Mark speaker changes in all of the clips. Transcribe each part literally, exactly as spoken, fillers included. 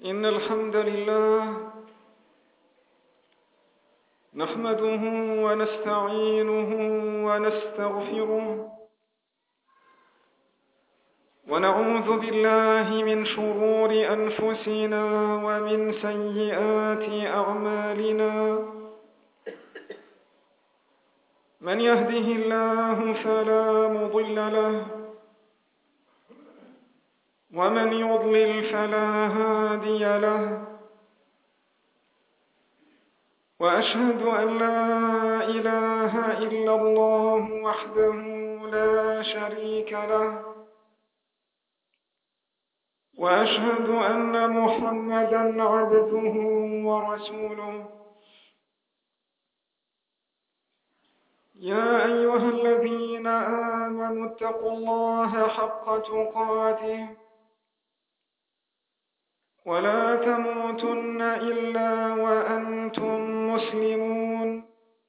Speaker 1: إن الحمد لله نحمده ونستعينه ونستغفره ونعوذ بالله من شرور أنفسنا ومن سيئات أعمالنا. من يهده الله فلا مضل له ومن يضلل فلا هادي له، وأشهد أن لا إله إلا الله وحده لا شريك له، وأشهد أن محمدًا عبده ورسوله. يا أيها الذين آمنوا اتقوا الله حق تقاته ولا تموتن إلا وأنتم مسلمون.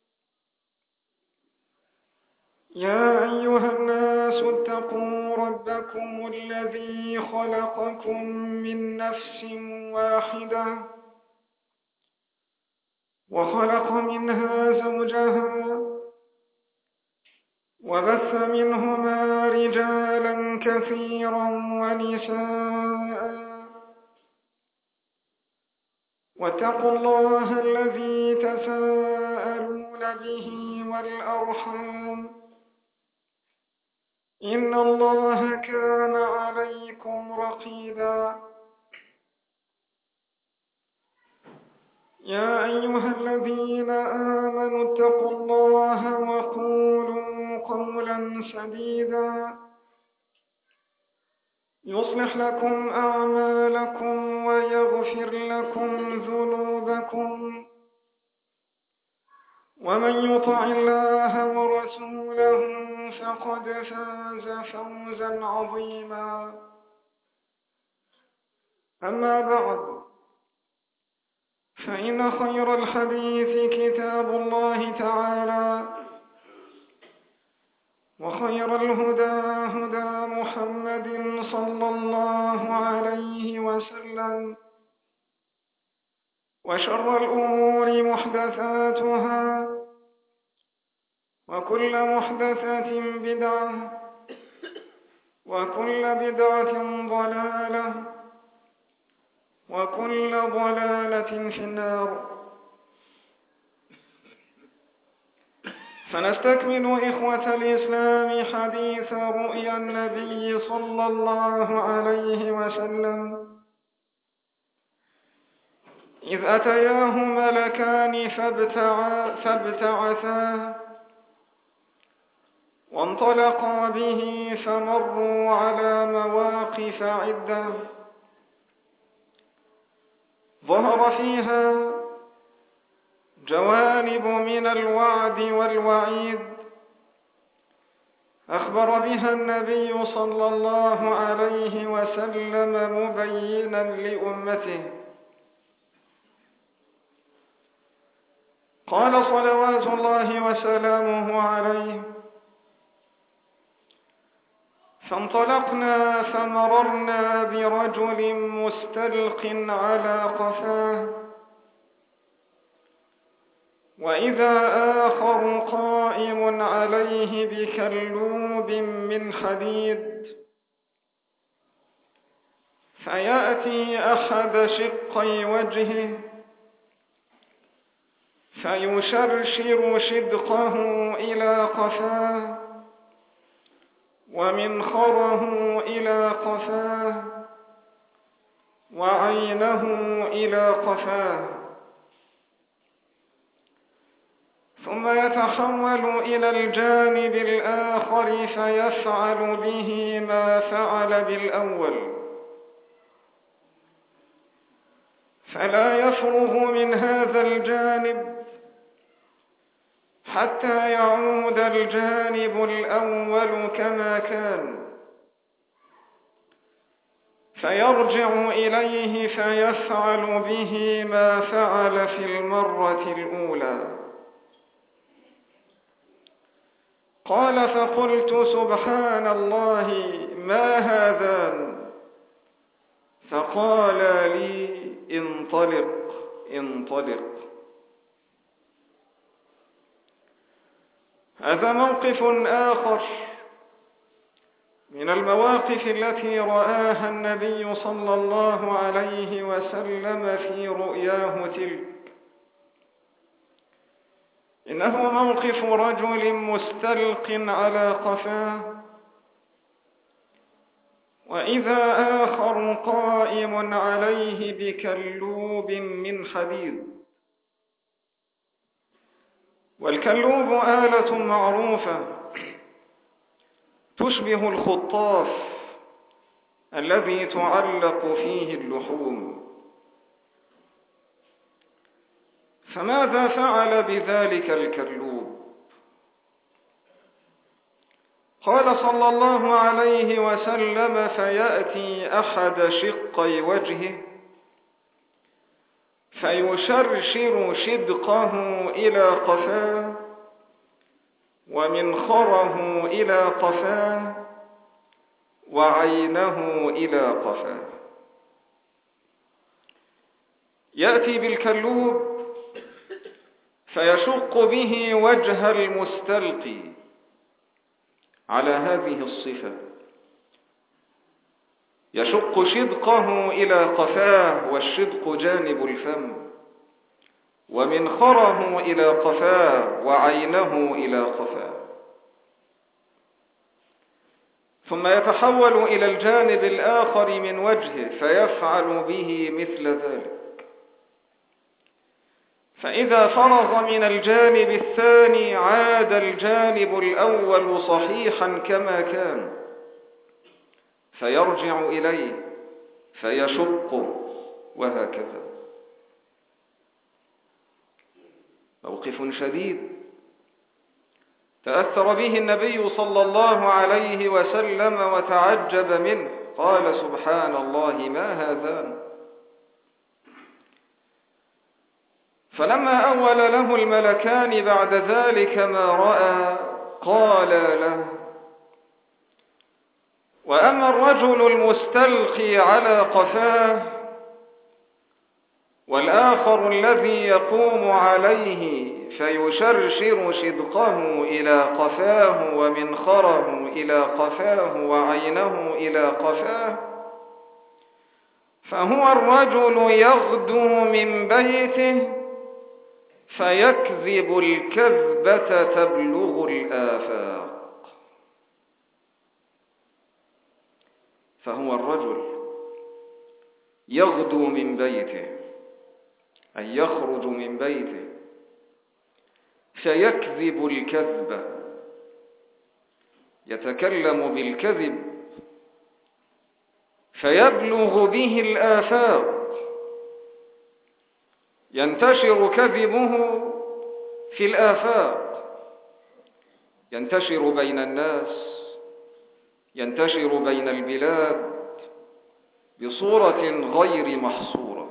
Speaker 1: يا أيها الناس اتقوا ربكم الذي خلقكم من نفس واحدة وخلق منها زوجها وبث منهما رجالا كثيرا ونساء، واتقوا الله الذي تساءلون به والأرحام، إن الله كان عليكم رقيبا. يا أيها الذين آمنوا اتقوا الله وقولوا قولا سديدا يصلح لكم أعمالكم ويغفر لكم ذنوبكم، ومن يطع الله ورسوله فقد فاز فوزا عظيما. أما بعد، فإن خير الحديث كتاب الله تعالى، وخير الهدى هدى محمد صلى الله عليه وسلم، وشر الأمور محدثاتها، وكل محدثة بدعة، وكل بدعة ضلالة، وكل ضلالة في النار. فنستكمل إخوة الإسلام حديث رؤيا النبي صلى الله عليه وسلم، إذ أتياه ملكان فابتعثاه وانطلقا به فمروا على مواقف عدة ظهر فيها جوانب من الوعد والوعيد أخبر بها النبي صلى الله عليه وسلم مبينا لأمته. قال صلوات الله وسلامه عليه: فانطلقنا فمررنا برجل مستلق على قفاه، وإذا آخر قائم عليه بكلوب من حديد، فيأتي أحد شقي وجهه فيشرشر شدقه إلى قفاه ومنخره إلى قفاه وعينه إلى قفاه، ثم يتحول إلى الجانب الآخر فيفعل به ما فعل بالأول، فلا يفرغ من هذا الجانب حتى يعود الجانب الأول كما كان، فيرجع إليه فيفعل به ما فعل في المرة الأولى. قال: فقلت: سبحان الله، ما هذان؟ فقال لي: انطلق انطلق. هذا موقف آخر من المواقف التي رآها النبي صلى الله عليه وسلم في رؤياه تلك. إنه موقف رجل مستلق على قفاه، وإذا آخر قائم عليه بكلوب من حديد. والكلوب آلة معروفة تشبه الخطاف الذي تعلق فيه اللحوم. فماذا فعل بذلك الكلوب؟ قال صلى الله عليه وسلم: فيأتي أحد شقي وجهه فيشرشر شدقه إلى قفاه ومنخره إلى قفاه وعينه إلى قفاه. يأتي بالكلوب فيشق به وجه المستلقي على هذه الصفة، يشق شدقه إلى قفاه، والشدق جانب الفم، ومنخره إلى قفاه وعينه إلى قفاه، ثم يتحول إلى الجانب الآخر من وجهه فيفعل به مثل ذلك. فإذا فرغ من الجانب الثاني عاد الجانب الأول صحيحا كما كان، فيرجع إليه فيشقه، وهكذا. موقف شديد تأثر به النبي صلى الله عليه وسلم وتعجب منه، قال: سبحان الله، ما هذان؟ فلما أول له الملكان بعد ذلك ما رأى قال له: وأما الرجل المستلقي على قفاه والآخر الذي يقوم عليه فيشرشر شدقه إلى قفاه ومنخره إلى قفاه وعينه إلى قفاه، فهو الرجل يغدو من بيته فيكذب الكذبة تبلغ الآفاق. فهو الرجل يغدو من بيته، أي يخرج من بيته، فيكذب الكذبة، يتكلم بالكذب فيبلغ به الآفاق، ينتشر كذبه في الآفاق، ينتشر بين الناس، ينتشر بين البلاد بصورة غير محصورة.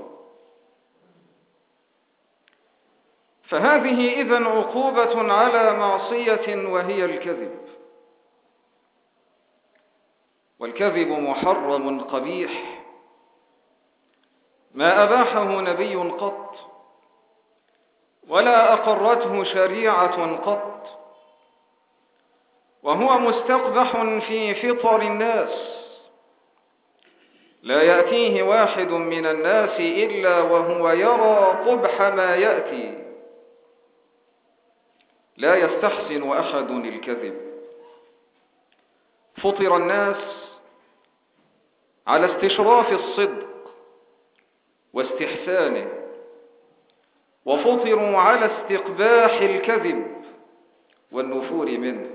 Speaker 1: فهذه إذن عقوبة على معصية وهي الكذب. والكذب محرم قبيح ما أباحه نبي قط ولا أقرته شريعة قط، وهو مستقبح في فطر الناس. لا يأتيه واحد من الناس إلا وهو يرى قبح ما يأتي. لا يستحسن أحد الكذب. فطر الناس على استشراف الصدق واستحسانه، وفطروا على استقباح الكذب والنفور منه.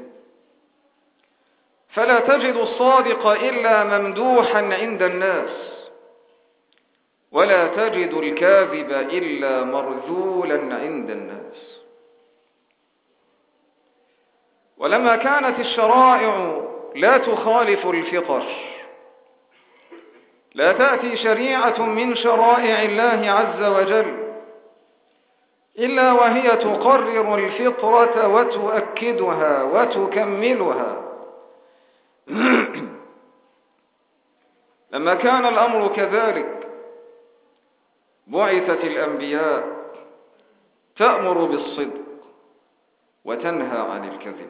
Speaker 1: فلا تجد الصادق إلا ممدوحا عند الناس، ولا تجد الكاذب إلا مرذولا عند الناس. ولما كانت الشرائع لا تخالف الفطر، لا تأتي شريعة من شرائع الله عز وجل إلا وهي تقرر الفطرة وتؤكدها وتكملها. لما كان الأمر كذلك بعثت الأنبياء تأمر بالصدق وتنهى عن الكذب،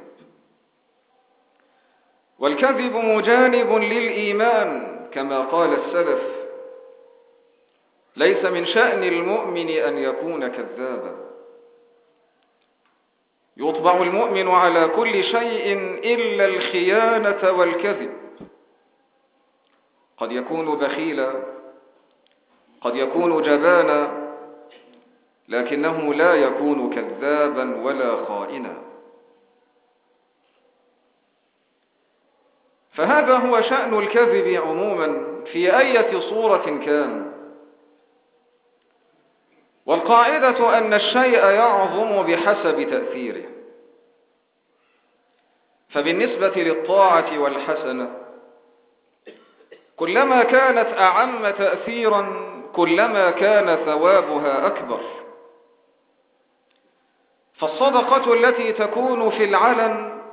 Speaker 1: والكذب مجانب للإيمان كما قال السلف: ليس من شأن المؤمن أن يكون كذابا. يطبع المؤمن على كل شيء إلا الخيانة والكذب. قد يكون بخيلا، قد يكون جبانا، لكنه لا يكون كذابا ولا خائنا. فهذا هو شأن الكذب عموما في أي صورة كان. والقاعدة أن الشيء يعظم بحسب تأثيره. فبالنسبة للطاعة والحسنة، كلما كانت أعم تأثيرا كلما كان ثوابها أكبر. فالصدقة التي تكون في العلن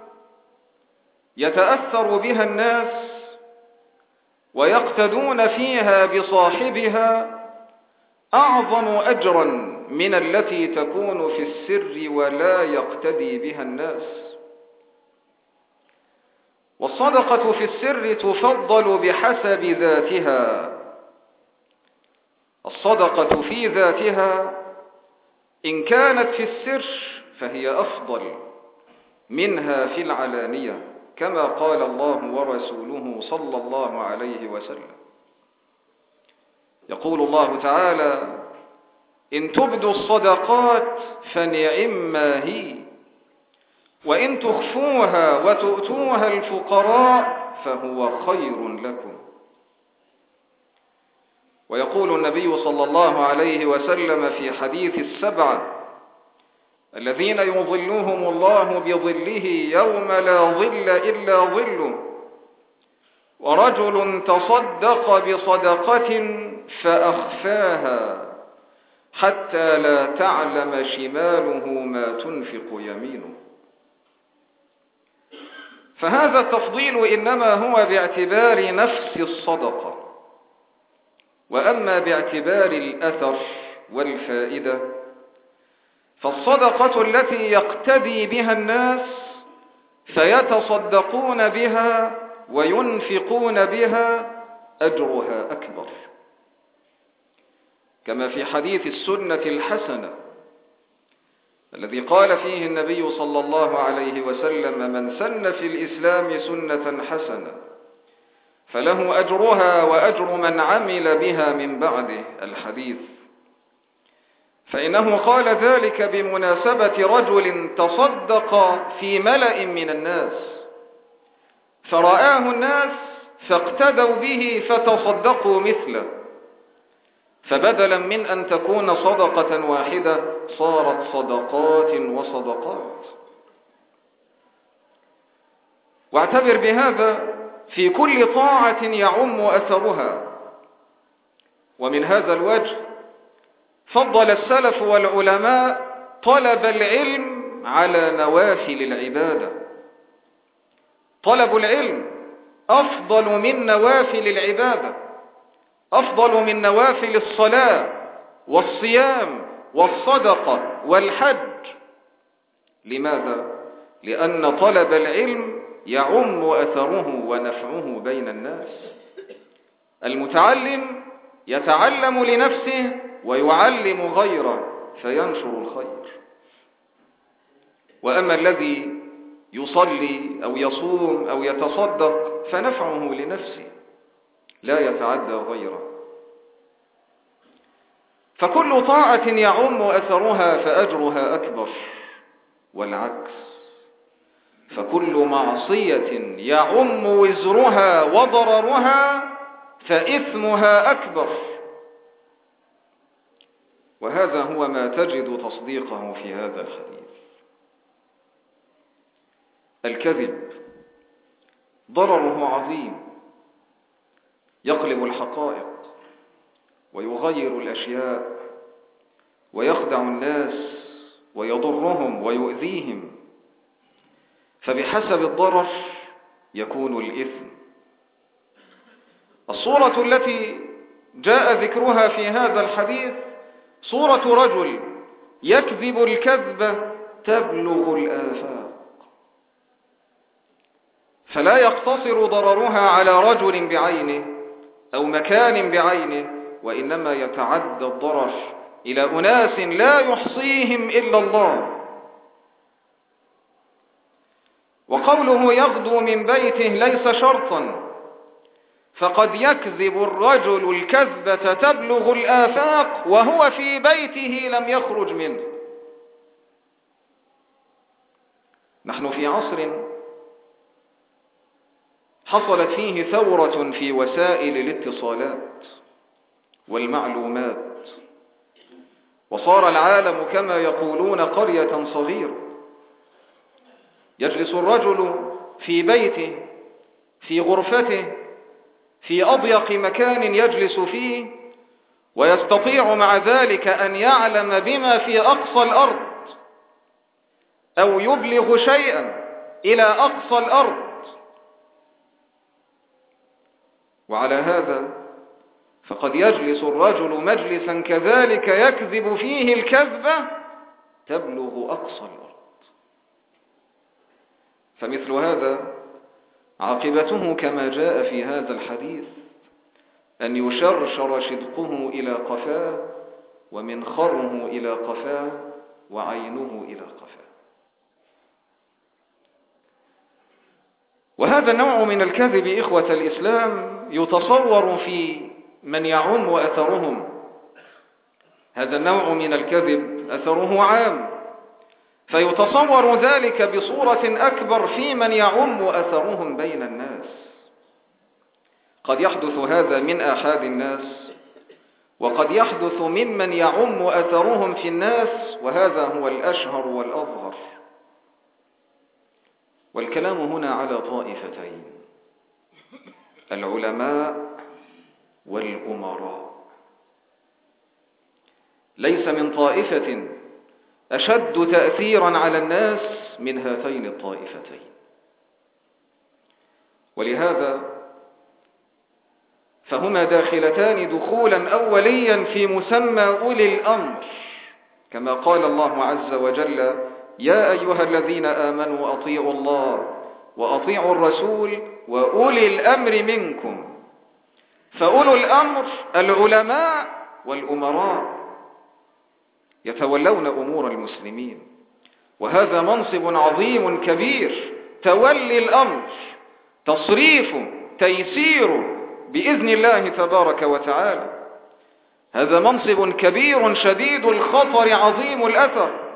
Speaker 1: يتأثر بها الناس ويقتدون فيها بصاحبها أعظم أجرا من التي تكون في السر ولا يقتدي بها الناس. والصدقة في السر تفضل بحسب ذاتها. الصدقة في ذاتها إن كانت في السر فهي أفضل منها في العلانية، كما قال الله ورسوله صلى الله عليه وسلم. يقول الله تعالى: إن تبدوا الصدقات فنعما هي، وإن تخفوها وتؤتوها الفقراء فهو خير لكم. ويقول النبي صلى الله عليه وسلم في حديث السبعة الذين يظلهم الله بظله يوم لا ظل إلا ظله: ورجل تصدق بصدقة فأخفاها حتى لا تعلم شماله ما تنفق يمينه. فهذا التفضيل إنما هو باعتبار نفس الصدقة، وأما باعتبار الأثر والفائدة فالصدقة التي يقتدي بها الناس فيتصدقون بها وينفقون بها أجرها أكبر، كما في حديث السنة الحسنة الذي قال فيه النبي صلى الله عليه وسلم: من سن في الإسلام سنة حسنة فله أجرها وأجر من عمل بها من بعده. الحديث. فإنه قال ذلك بمناسبة رجل تصدق في ملأ من الناس فرآه الناس فاقتدوا به فتصدقوا مثله، فبدلا من أن تكون صدقة واحدة صارت صدقات وصدقات. واعتبر بهذا في كل طاعة يعم أثرها. ومن هذا الوجه فضل السلف والعلماء طلب العلم على نوافل العبادة. طلب العلم أفضل من نوافل العبادة، أفضل من نوافل الصلاة والصيام والصدقة والحج. لماذا؟ لأن طلب العلم يعم أثره ونفعه بين الناس. المتعلم يتعلم لنفسه ويعلم غيره فينشر الخير. وأما الذي يصلي أو يصوم أو يتصدق فنفعه لنفسه لا يتعدى غيره. فكل طاعة يعم أثرها فأجرها أكبر، والعكس، فكل معصية يعم وزرها وضررها فإثمها أكبر. وهذا هو ما تجد تصديقه في هذا الحديث. الكذب ضرره عظيم، يقلب الحقائق ويغير الأشياء ويخدع الناس ويضرهم ويؤذيهم، فبحسب الضرر يكون الإثم. الصورة التي جاء ذكرها في هذا الحديث صورة رجل يكذب الكذبة تبلغ الآفاق، فلا يقتصر ضررها على رجل بعينه أو مكان بعينه، وإنما يتعدى الضرر إلى أناس لا يحصيهم إلا الله. وقوله يغدو من بيته ليس شرطا، فقد يكذب الرجل الكذبة تبلغ الآفاق وهو في بيته لم يخرج منه. نحن في عصر حصلت فيه ثورة في وسائل الاتصالات والمعلومات، وصار العالم كما يقولون قرية صغيرة. يجلس الرجل في بيته في غرفته في أضيق مكان يجلس فيه، ويستطيع مع ذلك أن يعلم بما في أقصى الأرض أو يبلغ شيئا إلى أقصى الأرض. وعلى هذا فقد يجلس الرجل مجلسا كذلك يكذب فيه الكذبة تبلغ أقصى الأرض. فمثل هذا عاقبته كما جاء في هذا الحديث أن يشرشر شدقه إلى قفاه، ومنخره إلى قفاه، وعينه إلى قفاه. وهذا النوع من الكذب إخوة الإسلام يتصور في من يعم أثرهم. هذا النوع من الكذب أثره عام، فيتصور ذلك بصورة أكبر في من يعم أثرهم بين الناس. قد يحدث هذا من آحاد الناس، وقد يحدث ممن يعم أثرهم في الناس، وهذا هو الأشهر والأظهر. والكلام هنا على طائفتين: العلماء والأمراء. ليس من طائفة أشد تأثيرا على الناس من هاتين الطائفتين. ولهذا فهما داخلتان دخولا أوليا في مسمى أولي الأمر، كما قال الله عز وجل: يا أيها الذين آمنوا أطيعوا الله وأطيعوا الرسول وأولي الأمر منكم. فأولو الأمر العلماء والأمراء يتولون أمور المسلمين، وهذا منصب عظيم كبير، تولي الأمر، تصريفه، تيسيره بإذن الله تبارك وتعالى. هذا منصب كبير شديد الخطر عظيم الأثر.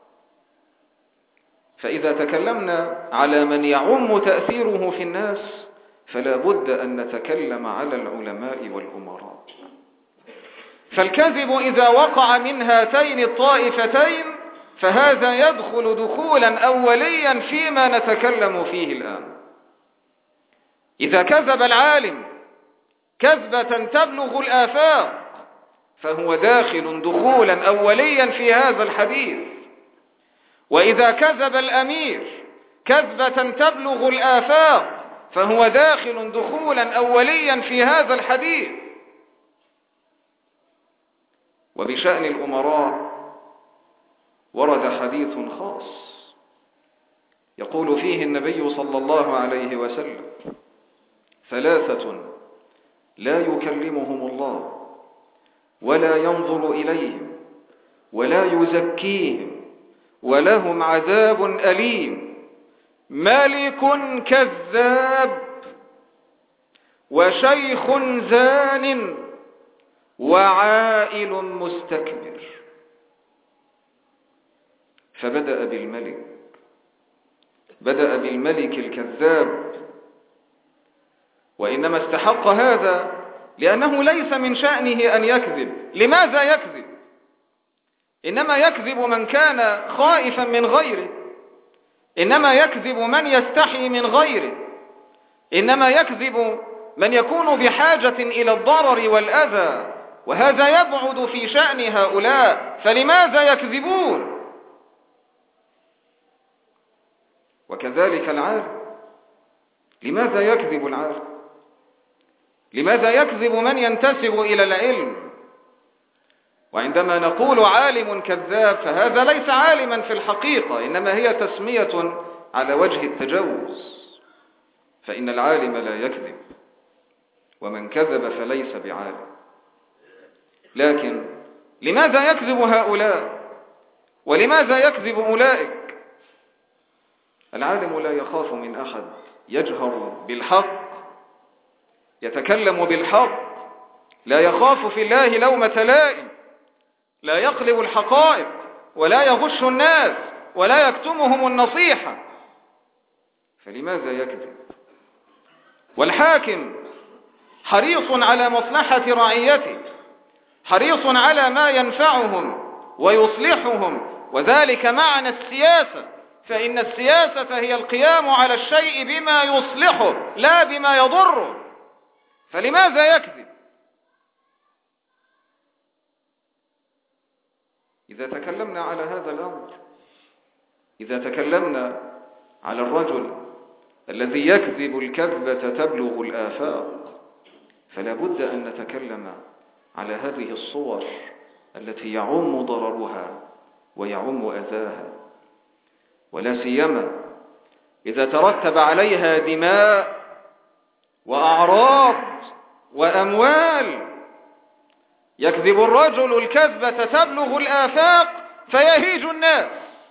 Speaker 1: فإذا تكلمنا على من يعم تأثيره في الناس فلا بد أن نتكلم على العلماء والأمراء. فالكذب إذا وقع من هاتين الطائفتين فهذا يدخل دخولا أوليا فيما نتكلم فيه الآن. إذا كذب العالم كذبة تبلغ الآفاق فهو داخل دخولا أوليا في هذا الحديث. وإذا كذب الأمير كذبة تبلغ الآفاق فهو داخل دخولا أوليا في هذا الحديث. وبشأن الأمراء ورد حديث خاص يقول فيه النبي صلى الله عليه وسلم: ثلاثة لا يكلمهم الله ولا ينظر إليهم ولا يزكيهم ولهم عذاب أليم: ملك كذاب، وشيخ زان، وعائل مستكبر. فبدأ بالملك، بدأ بالملك الكذاب، وإنما استحق هذا لأنه ليس من شأنه أن يكذب. لماذا يكذب؟ إنما يكذب من كان خائفا من غيره، إنما يكذب من يستحي من غيره، إنما يكذب من يكون بحاجة إلى الضرر والأذى، وهذا يبعد في شأن هؤلاء. فلماذا يكذبون؟ وكذلك العالم، لماذا يكذب العالم؟ لماذا يكذب من ينتسب إلى العلم؟ وعندما نقول عالم كذاب فهذا ليس عالما في الحقيقة، إنما هي تسمية على وجه التجوز، فإن العالم لا يكذب، ومن كذب فليس بعالم. لكن لماذا يكذب هؤلاء ولماذا يكذب أولئك؟ العالم لا يخاف من أحد، يجهر بالحق، يتكلم بالحق، لا يخاف في الله لومة لائم، لا يقلب الحقائق ولا يغش الناس ولا يكتمهم النصيحة، فلماذا يكذب؟ والحاكم حريص على مصلحة رعيته، حريص على ما ينفعهم ويصلحهم، وذلك معنى السياسة، فإن السياسة هي القيام على الشيء بما يصلحه لا بما يضره، فلماذا يكذب؟ إذا تكلمنا على هذا الأمر، إذا تكلمنا على الرجل الذي يكذب الكذبة تبلغ الآفاق، فلا بد أن نتكلم على هذه الصور التي يعم ضررها ويعم أذاها، ولا سيما إذا ترتب عليها دماء وأعراض وأموال. يكذب الرجل الكذبة تبلغ الآفاق فيهيج الناس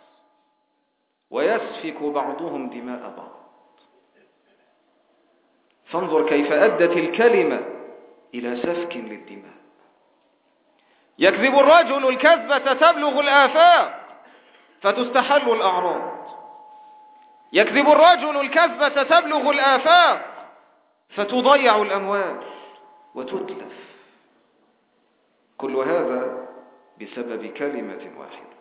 Speaker 1: ويسفك بعضهم دماء بعض. فانظر كيف أدت الكلمة إلى سفك للدماء. يكذب الرجل الكذبة تبلغ الآفاق فتستحل الأعراض. يكذب الرجل الكذبة تبلغ الآفاق فتضيع الأموال وتتلف. كل هذا بسبب كلمة واحدة.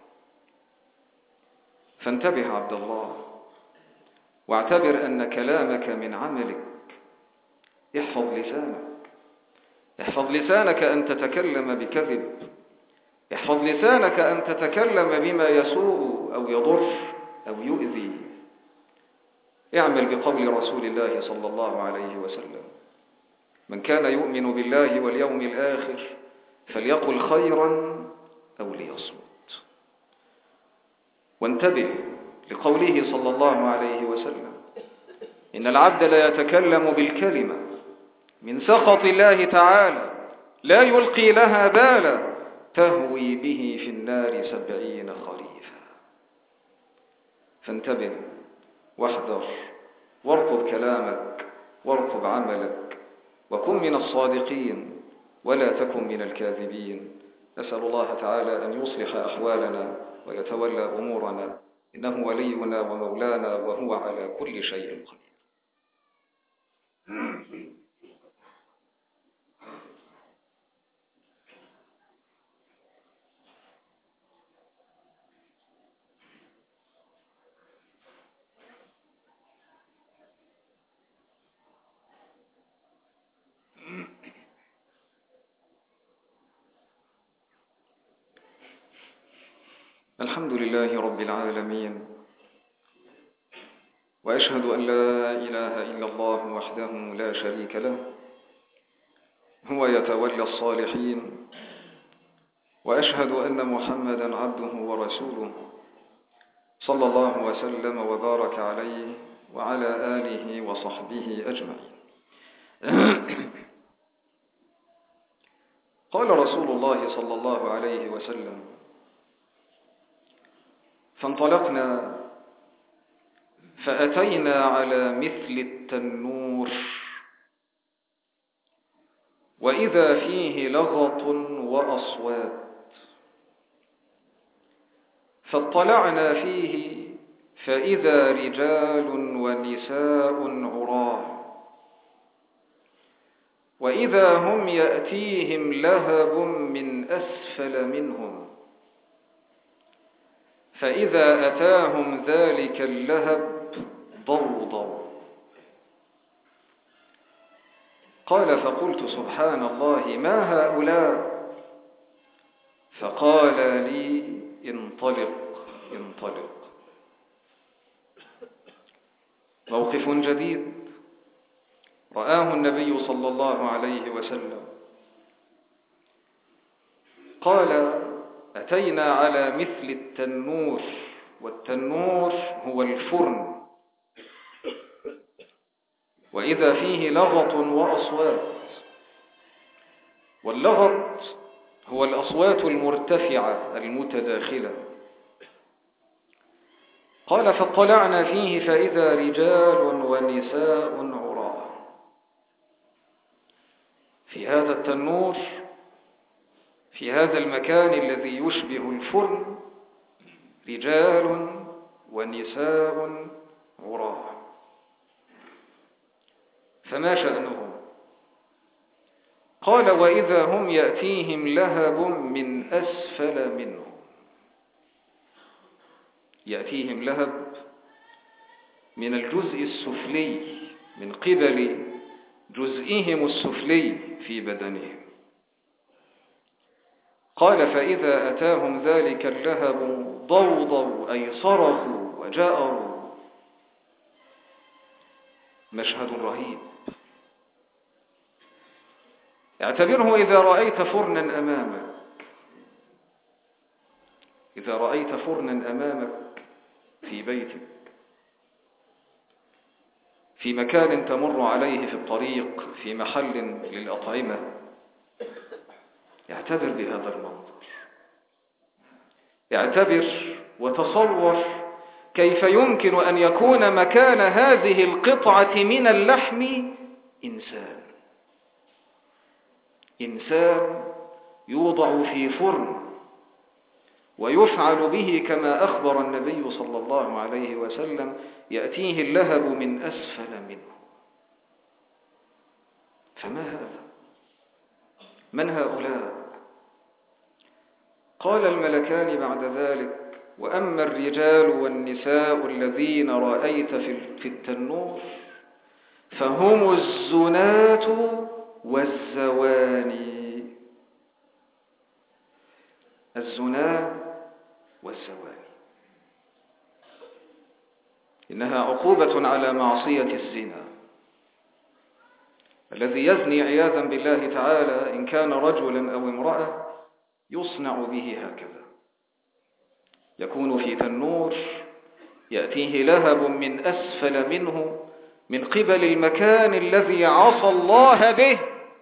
Speaker 1: فانتبه عبد الله، واعتبر أن كلامك من عملك. احفظ لسانك، احفظ لسانك أن تتكلم بكذب، احفظ لسانك أن تتكلم بما يسوء أو يضر أو يؤذي. اعمل بقول رسول الله صلى الله عليه وسلم: من كان يؤمن بالله واليوم الآخر فليقل خيرا أو ليصمت. وانتبه لقوله صلى الله عليه وسلم: إن العبد لا يتكلم بالكلمة من سخط الله تعالى لا يلقي لها بالا تهوي به في النار سبعين خريفا. فانتبه واحذر، وارقب كلامك وارقب عملك، وكن من الصادقين ولا تكن من الكاذبين. نسأل الله تعالى أن يصلح أحوالنا ويتولى أمورنا، إنه ولينا ومولانا وهو على كل شيء قدير. الحمد لله رب العالمين، وأشهد أن لا إله إلا الله وحده لا شريك له، هو يتولى الصالحين، وأشهد أن محمدا عبده ورسوله صلى الله وسلم وبارك عليه وعلى آله وصحبه أجمعين. قال رسول الله صلى الله عليه وسلم: فانطلقنا فأتينا على مثل التنور وإذا فيه لغط وأصوات، فاطلعنا فيه فإذا رجال ونساء عراة، وإذا هم يأتيهم لهب من أسفل منهم، فإذا أتاهم ذلك اللهب ضووا ضووا. قال: فقلت سبحان الله، ما هؤلاء؟ فقال لي: انطلق انطلق. موقف جديد، رآه النبي صلى الله عليه وسلم قال: أتينا على مثل التنور، والتنور هو الفرن، وإذا فيه لغط وأصوات، واللغط هو الأصوات المرتفعة المتداخلة. قال: فاطلعنا فيه فإذا رجال ونساء عراة. في هذا التنور، في هذا المكان الذي يشبه الفرن، رجال ونساء عراة. فما شأنهم؟ قال: وإذا هم يأتيهم لهب من أسفل منهم. يأتيهم لهب من الجزء السفلي، من قبل جزئهم السفلي في بدنهم. قال: فإذا أتاهم ذلك اللهب ضوضوا، أي صرخوا وجأروا. مشهد رهيب. اعتبره إذا رأيت فرنا أمامك، إذا رأيت فرنا أمامك في بيتك، في مكان تمر عليه في الطريق، في محل للأطعمة، اعتبر بهذا المنظر. اعتبر وتصور كيف يمكن أن يكون مكان هذه القطعة من اللحم إنسان. إنسان يوضع في فرن ويفعل به كما أخبر النبي صلى الله عليه وسلم: يأتيه اللهب من أسفل منه. فما هذا؟ من هؤلاء؟ قال الملكان بعد ذلك: وأما الرجال والنساء الذين رأيت في التنور فهم الزناة والزواني. الزنا والزواني إنها عقوبة على معصية الزنا. الذي يزني عياذا بالله تعالى إن كان رجلا أو امرأة يصنع به هكذا، يكون في تنور يأتيه لهب من أسفل منه، من قبل المكان الذي عصى الله به.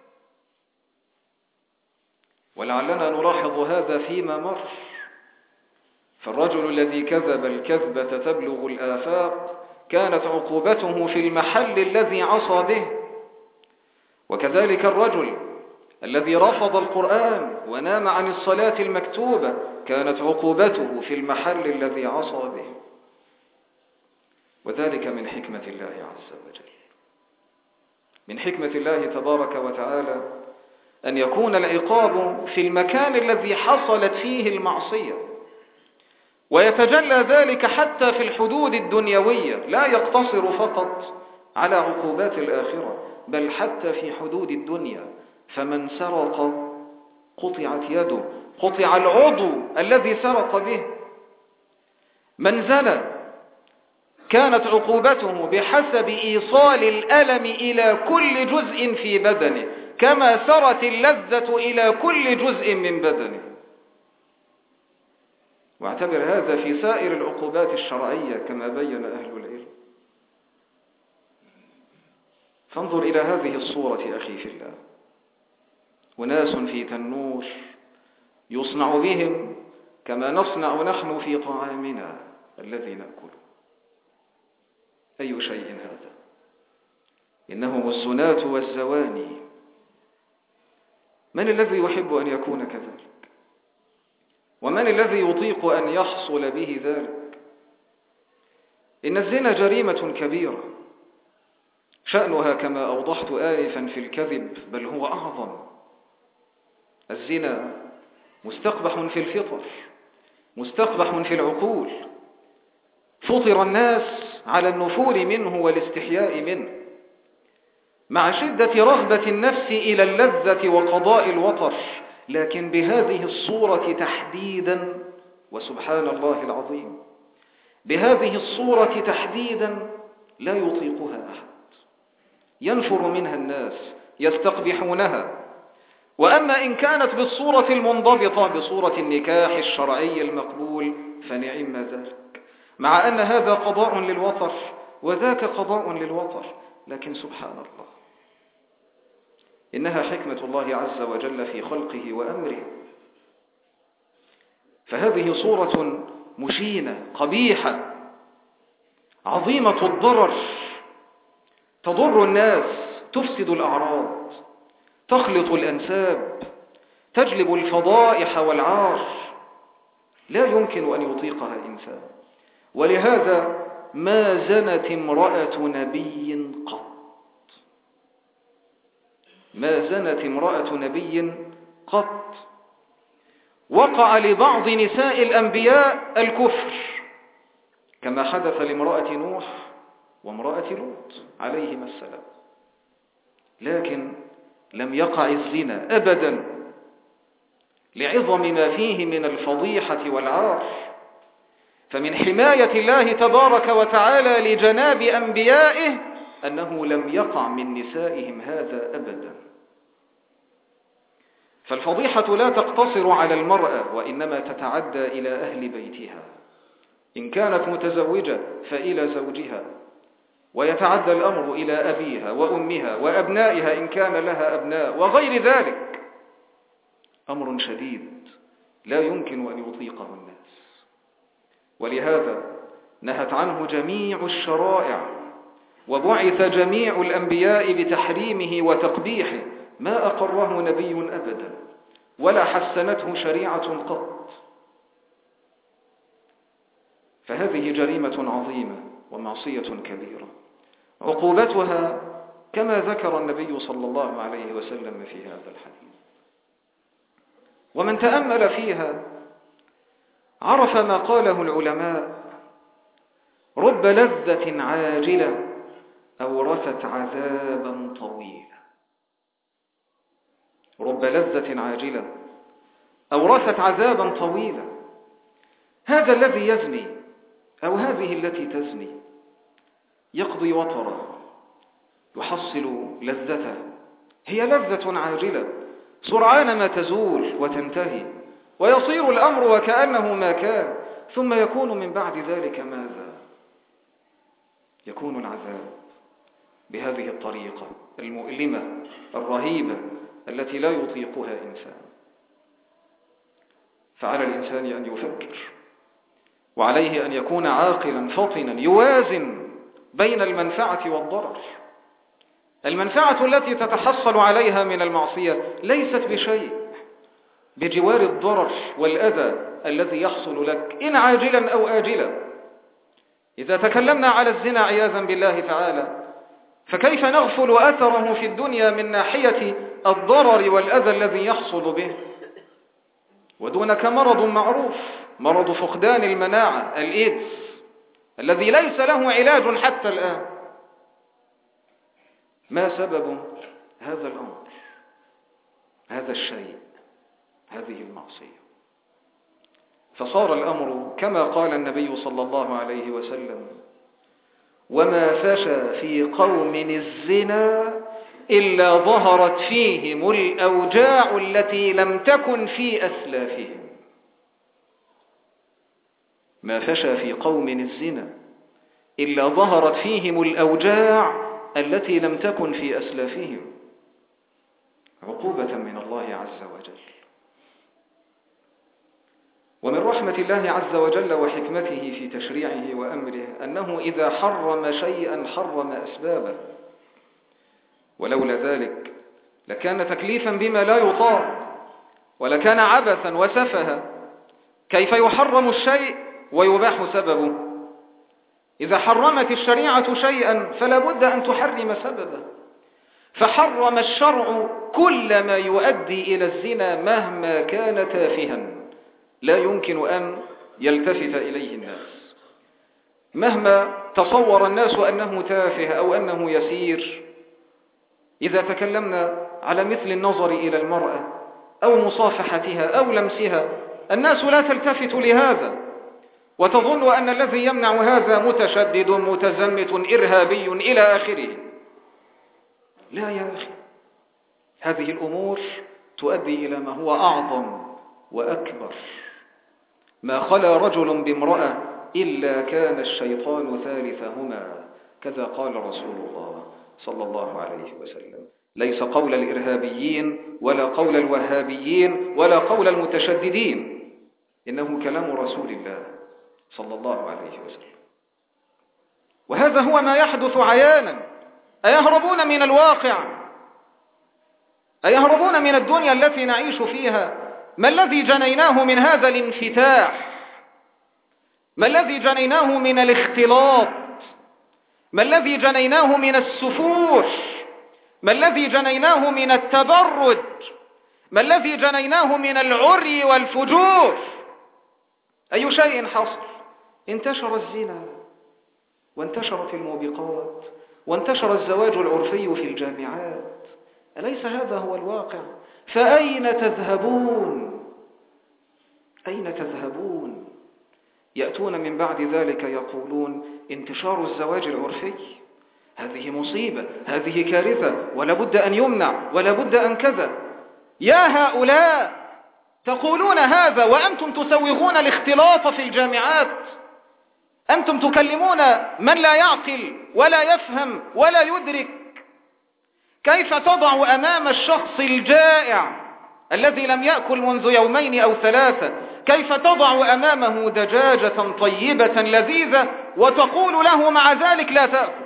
Speaker 1: ولعلنا نلاحظ هذا فيما مر. فالرجل الذي كذب الكذبة تبلغ الآفاق كانت عقوبته في المحل الذي عصى به. وكذلك الرجل الذي رفض القرآن ونام عن الصلاة المكتوبة كانت عقوبته في المحل الذي عصى به. وذلك من حكمة الله عز وجل، من حكمة الله تبارك وتعالى أن يكون العقاب في المكان الذي حصلت فيه المعصية، ويتجلى ذلك حتى في الحدود الدنيوية، لا يقتصر فقط على عقوبات الآخرة، بل حتى في حدود الدنيا. فمن سرق قطعت يده، قطع العضو الذي سرق به. من زنى كانت عقوبته بحسب إيصال الألم إلى كل جزء في بدنه، كما سرت اللذة إلى كل جزء من بدنه. واعتبر هذا في سائر العقوبات الشرعية كما بين أهل العلم. فانظر إلى هذه الصورة أخي في الله، وناس في تنور يصنع بهم كما نصنع نحن في طعامنا الذي نأكله. أي شيء هذا؟ إنهم الزناة والزواني. من الذي يحب أن يكون كذلك؟ ومن الذي يطيق أن يحصل به ذلك؟ إن الزنا جريمة كبيرة، شأنها كما أوضحت آنفا في الكذب بل هو أعظم. الزنا مستقبح في الفطر، مستقبح في العقول. فطر الناس على النفور منه والاستحياء منه، مع شدة رغبة النفس إلى اللذة وقضاء الوطر، لكن بهذه الصورة تحديدا، وسبحان الله العظيم، بهذه الصورة تحديدا لا يطيقها أحد. ينفر منها الناس يستقبحونها. وأما إن كانت بالصورة المنضبطة بصورة النكاح الشرعي المقبول فنعم ذلك، مع أن هذا قضاء للوطر وذاك قضاء للوطر. لكن سبحان الله، إنها حكمة الله عز وجل في خلقه وأمره. فهذه صورة مشينة قبيحة عظيمة الضرر، تضر الناس، تفسد الأعراض، تخلط الأنساب، تجلب الفضائح والعار، لا يمكن أن يطيقها إنسان. ولهذا ما زنت امرأة نبي قط، ما زنت امرأة نبي قط. وقع لبعض نساء الأنبياء الكفر كما حدث لامرأة نوح وامرأة لوط عليهما السلام، لكن لم يقع الزنا أبدا لعظم ما فيه من الفضيحة والعار. فمن حماية الله تبارك وتعالى لجناب أنبيائه أنه لم يقع من نسائهم هذا أبدا. فالفضيحة لا تقتصر على المرأة، وإنما تتعدى إلى أهل بيتها. إن كانت متزوجة فإلى زوجها، ويتعدى الأمر إلى أبيها وأمها وأبنائها إن كان لها أبناء وغير ذلك. أمر شديد لا يمكن أن يطيقه الناس. ولهذا نهت عنه جميع الشرائع، وبعث جميع الأنبياء بتحريمه وتقبيحه، ما أقره نبي أبدا ولا حسنته شريعة قط. فهذه جريمة عظيمة ومعصية كبيرة، عقوبتها كما ذكر النبي صلى الله عليه وسلم في هذا الحديث. ومن تأمل فيها عرف ما قاله العلماء: رب لذة عاجلة أورثت عذابا طويلا. رب لذة عاجلة أورثت عذابا طويلا. هذا الذي يزني أو هذه التي تزني يقضي وطره، يحصل لذته، هي لذة عاجلة سرعان ما تزول وتنتهي، ويصير الأمر وكأنه ما كان، ثم يكون من بعد ذلك ماذا؟ يكون العذاب بهذه الطريقة المؤلمة الرهيبة التي لا يطيقها إنسان. فعلى الإنسان أن يفكر، وعليه أن يكون عاقلا فطنا يوازن بين المنفعة والضرر. المنفعة التي تتحصل عليها من المعصية ليست بشيء بجوار الضرر والأذى الذي يحصل لك إن عاجلا أو آجلا. إذا تكلمنا على الزنا عياذا بالله تعالى، فكيف نغفل أثره في الدنيا من ناحية الضرر والأذى الذي يحصل به؟ ودونك مرض معروف، مرض فقدان المناعة، الإيدز، الذي ليس له علاج حتى الآن. ما سبب هذا الأمر؟ هذا الشيء، هذه المعصية. فصار الأمر كما قال النبي صلى الله عليه وسلم: وما فشى في قوم الزنا إلا ظهرت فيهم الأوجاع التي لم تكن في أسلافهم. ما فشى في قوم الزنا إلا ظهرت فيهم الأوجاع التي لم تكن في أسلافهم، عقوبة من الله عز وجل. ومن رحمة الله عز وجل وحكمته في تشريعه وأمره أنه إذا حرم شيئا حرم أسبابه، ولولا ذلك لكان تكليفا بما لا يطاق، ولكان عبثا وسفها. كيف يحرم الشيء ويباح سببه؟ إذا حرمت الشريعة شيئا فلا بد أن تحرم سببه. فحرم الشرع كل ما يؤدي إلى الزنا مهما كان تافها، لا يمكن أن يلتفت إليه الناس. مهما تصور الناس أنه تافه أو أنه يسير، إذا تكلمنا على مثل النظر إلى المرأة أو مصافحتها أو لمسها، الناس لا تلتفت لهذا، وتظن أن الذي يمنع هذا متشدد متزمت إرهابي إلى آخره. لا يا أخي، هذه الأمور تؤدي إلى ما هو أعظم وأكبر. ما خلا رجل بامرأة إلا كان الشيطان ثالثهما، كذا قال رسول الله صلى الله عليه وسلم. ليس قول الإرهابيين ولا قول الوهابيين ولا قول المتشددين، إنه كلام رسول الله صلى الله عليه وسلم. وهذا هو ما يحدث عيانا. أيهربون من الواقع؟ أيهربون من الدنيا التي نعيش فيها؟ ما الذي جنيناه من هذا الانفتاح؟ ما الذي جنيناه من الاختلاط؟ ما الذي جنيناه من السفور؟ ما الذي جنيناه من التبرج؟ ما الذي جنيناه من العري والفجور؟ أي شيء حصل؟ انتشر الزنا، وانتشرت الموبقات، وانتشر الزواج العرفي في الجامعات. أليس هذا هو الواقع؟ فأين تذهبون؟ أين تذهبون؟ يأتون من بعد ذلك يقولون انتشار الزواج العرفي هذه مصيبة، هذه كارثة، ولا بد أن يمنع، ولا بد أن كذا. يا هؤلاء تقولون هذا وأنتم تسوغون الاختلاط في الجامعات. أنتم تكلمون من لا يعقل ولا يفهم ولا يدرك. كيف تضع أمام الشخص الجائع الذي لم يأكل منذ يومين أو ثلاثة، كيف تضع أمامه دجاجة طيبة لذيذة وتقول له مع ذلك لا تأكل؟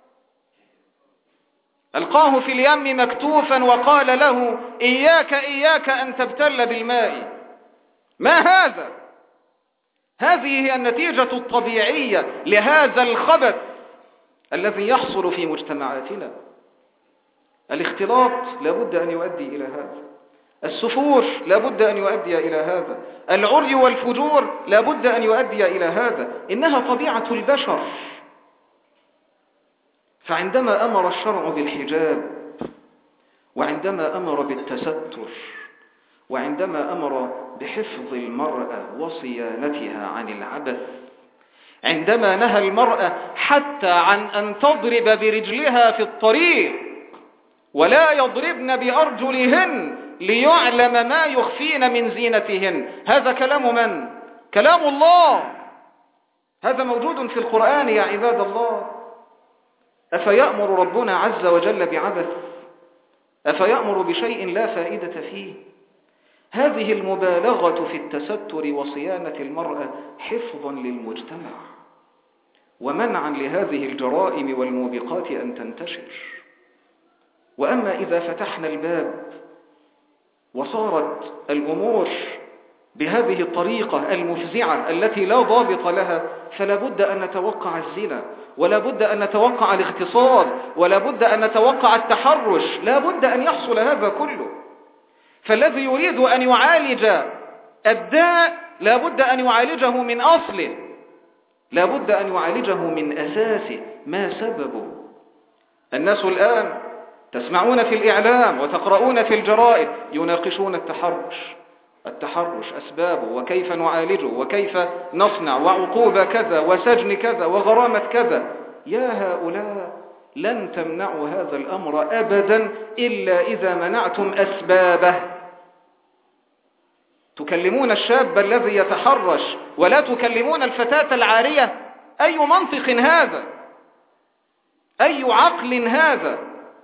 Speaker 1: ألقاه في اليم مكتوفا وقال له إياك إياك أن تبتل بالماء. ما هذا؟ هذه هي النتيجة الطبيعية لهذا الخبث الذي يحصل في مجتمعاتنا. الاختلاط لابد أن يؤدي إلى هذا، السفور لابد أن يؤدي إلى هذا، العري والفجور لابد أن يؤدي إلى هذا. إنها طبيعة البشر. فعندما أمر الشرع بالحجاب، وعندما أمر بالتستر، وعندما أمر بحفظ المرأة وصيانتها عن العبث، عندما نهى المرأة حتى عن أن تضرب برجلها في الطريق ولا يضربن بأرجلهن ليعلم ما يخفين من زينتهن، هذا كلام من؟ كلام الله. هذا موجود في القرآن يا عباد الله. أفيأمر ربنا عز وجل بعبث؟ أفيأمر بشيء لا فائدة فيه؟ هذه المبالغة في التستر وصيانة المرأة حفظا للمجتمع ومنعا لهذه الجرائم والموبقات أن تنتشر. وأما إذا فتحنا الباب وصارت الأمور بهذه الطريقة المفزعة التي لا ضابط لها، فلا بد أن نتوقع الزنا، ولا بد أن نتوقع الاغتصاب، ولا بد أن نتوقع التحرش. لا بد أن يحصل هذا كله. فالذي يريد أن يعالج الداء لا بد أن يعالجه من أصله، لا بد أن يعالجه من أساسه. ما سببه؟ الناس الآن تسمعون في الإعلام وتقرؤون في الجرائد يناقشون التحرش. التحرش أسبابه وكيف نعالجه وكيف نصنع وعقوبة كذا وسجن كذا وغرامة كذا. يا هؤلاء لن تمنعوا هذا الأمر أبدا إلا إذا منعتم أسبابه. تكلمون الشاب الذي يتحرش ولا تكلمون الفتاة العارية؟ أي منطق هذا؟ أي عقل هذا؟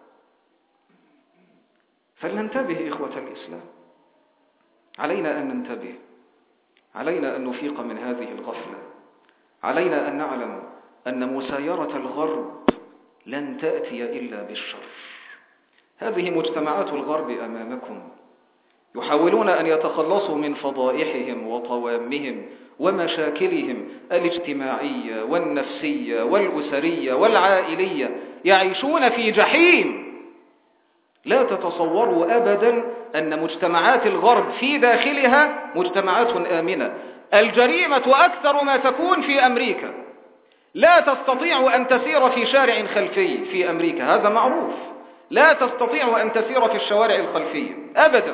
Speaker 1: فلننتبه إخوة الإسلام، علينا أن ننتبه، علينا أن نفيق من هذه الغفلة، علينا أن نعلم أن مسايرة الغرب لن تأتي إلا بالشر. هذه مجتمعات الغرب أمامكم، يحاولون أن يتخلصوا من فضائحهم وطوامهم ومشاكلهم الاجتماعية والنفسية والأسرية والعائلية. يعيشون في جحيم. لا تتصوروا أبدا أن مجتمعات الغرب في داخلها مجتمعات آمنة. الجريمة أكثر ما تكون في أمريكا. لا تستطيع أن تسير في شارع خلفي في أمريكا، هذا معروف. لا تستطيع أن تسير في الشوارع الخلفية أبدا.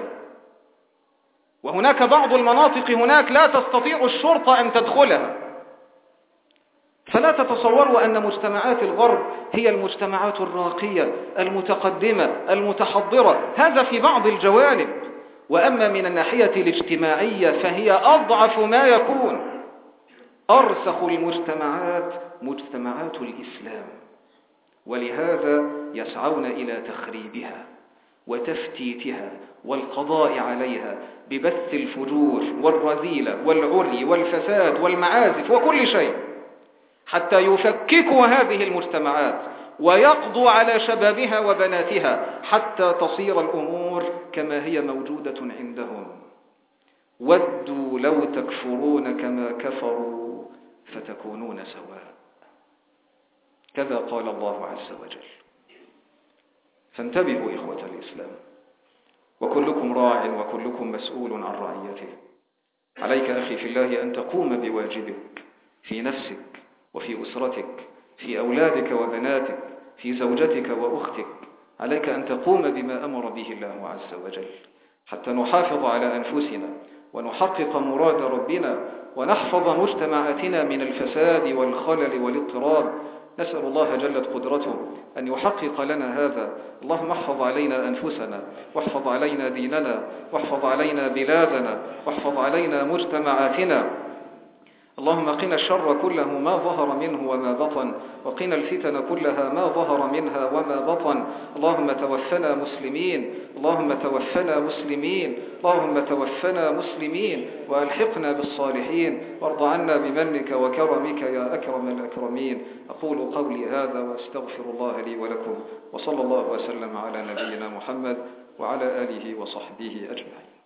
Speaker 1: وهناك بعض المناطق هناك لا تستطيع الشرطة أن تدخلها. فلا تتصوروا أن مجتمعات الغرب هي المجتمعات الراقية المتقدمة المتحضرة، هذا في بعض الجوانب، وأما من الناحية الاجتماعية فهي أضعف ما يكون. أرسخ المجتمعات مجتمعات الإسلام، ولهذا يسعون إلى تخريبها وتفتيتها والقضاء عليها ببث الفجور والرذيلة والعري والفساد والمعازف وكل شيء، حتى يفككوا هذه المجتمعات ويقضوا على شبابها وبناتها حتى تصير الأمور كما هي موجودة عندهم. ودوا لو تكفرون كما كفروا فتكونون سواء، كذا قال الله عز وجل. فانتبهوا إخوة الإسلام، وكلكم راع وكلكم مسؤول عن رعيته. عليك أخي في الله أن تقوم بواجبك في نفسك وفي أسرتك، في أولادك وبناتك، في زوجتك وأختك. عليك أن تقوم بما أمر به الله عز وجل حتى نحافظ على أنفسنا ونحقق مراد ربنا ونحفظ مجتمعاتنا من الفساد والخلل والاضطراب. نسأل الله جلت قدرته أن يحقق لنا هذا. اللهم احفظ علينا أنفسنا، واحفظ علينا ديننا، واحفظ علينا بلادنا، واحفظ علينا مجتمعاتنا. اللهم قنا الشر كله ما ظهر منه وما بطن، وقنا الفتن كلها ما ظهر منها وما بطن. اللهم توفنا مسلمين، اللهم توفنا مسلمين، اللهم توفنا مسلمين، وألحقنا بالصالحين، وارض عنا بمنك وكرمك يا أكرم الأكرمين. أقول قولي هذا وأستغفر الله لي ولكم، وصلى الله وسلم على نبينا محمد وعلى آله وصحبه أجمعين.